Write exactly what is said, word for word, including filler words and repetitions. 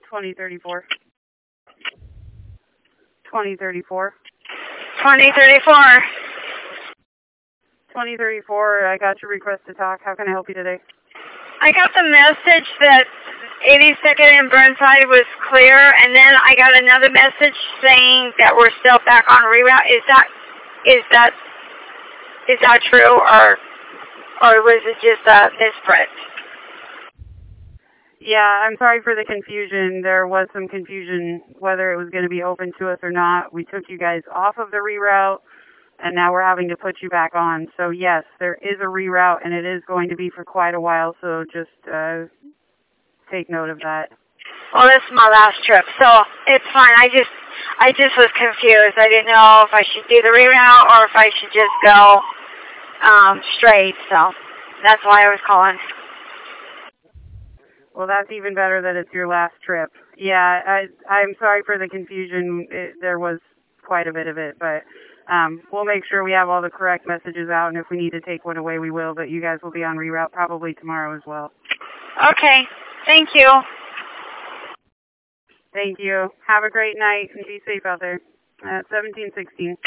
twenty thirty-four. twenty thirty-four. twenty thirty-four. twenty thirty-four, I got your request to talk. How can I help you today? I got the message that eighty-second and Burnside was clear, and then I got another message saying that we're still back on reroute. Is that is that is that true, or or was it just a misprint? Yeah, I'm sorry for the confusion. There was some confusion whether it was going to be open to us or not. We took you guys off of the reroute, and now we're having to put you back on. So yes, there is a reroute, and it is going to be for quite a while, so just uh, take note of that. Well, this is my last trip, so it's fine. I just I just was confused. I didn't know if I should do the reroute or if I should just go um, straight, so that's why I was calling. Well, that's even better that it's your last trip. Yeah, I, I'm sorry for the confusion. It, there was quite a bit of it, but um, we'll make sure we have all the correct messages out, and if we need to take one away, we will, but you guys will be on reroute probably tomorrow as well. Okay. Thank you. Thank you. Have a great night, and be safe out there. Uh, seventeen sixteen.